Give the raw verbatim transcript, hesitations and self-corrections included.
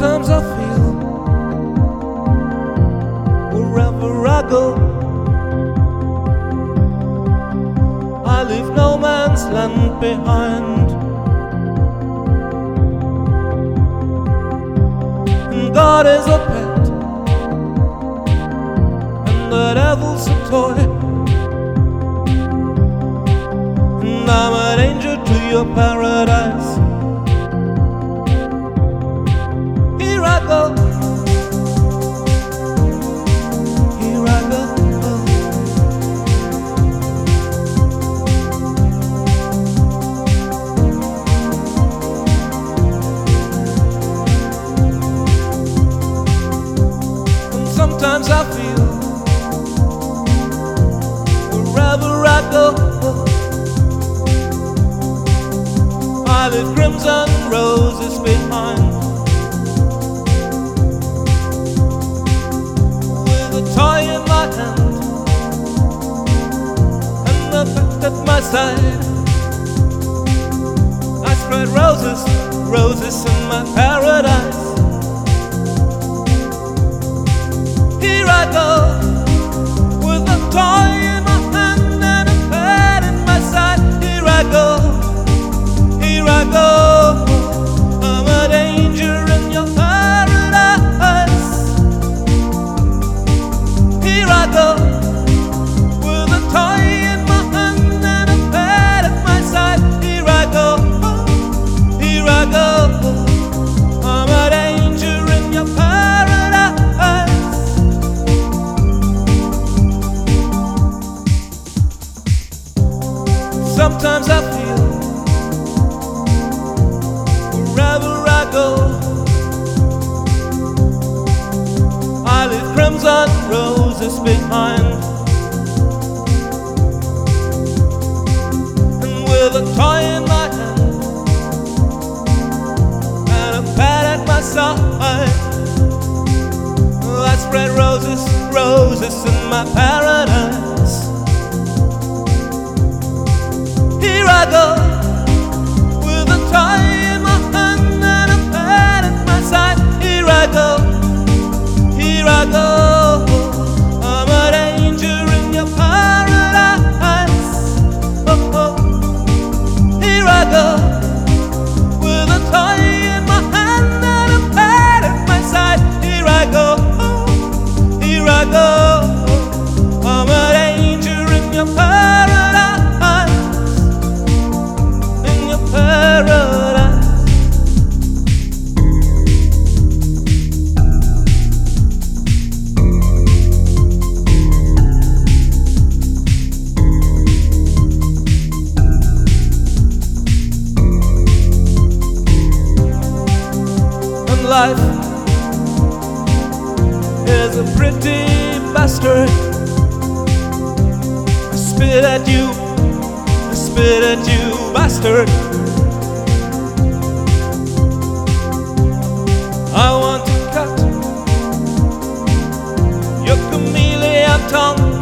Sometimes I feel wherever I go, I leave no man's land behind. And God is a pet, and the devil's a toy, and I'm an angel to your paradise. Here I go, here I go. And sometimes I feel wherever I go, I leave crimson roses behind. Toy in my hand and the fact at my side, I spread roses, roses in my paradise. Here I go with a toy in my hand and a pet in my side. Here I go, here I go. I'm a danger in your paradise. Here I go, with a toy in my hand and a pet at my side. Here I go, here I go. I'm a danger in your paradise. Sometimes I feel wherever I go, I leave crimson roses behind. And with a toy in my hand and a pet at my side, I spread roses, roses in my paradise. Here I go with a toy in my hand and a pet at my side. Here I go, here I go. I'm a danger in your paradise. Oh, oh. Here I go with a toy in my hand and a pet at my side. Here I go, here I go. I'm a danger in your paradise, in your paradise. Life is a pretty bastard. I spit at you, I spit at you, bastard. I want to cut your chameleon tongue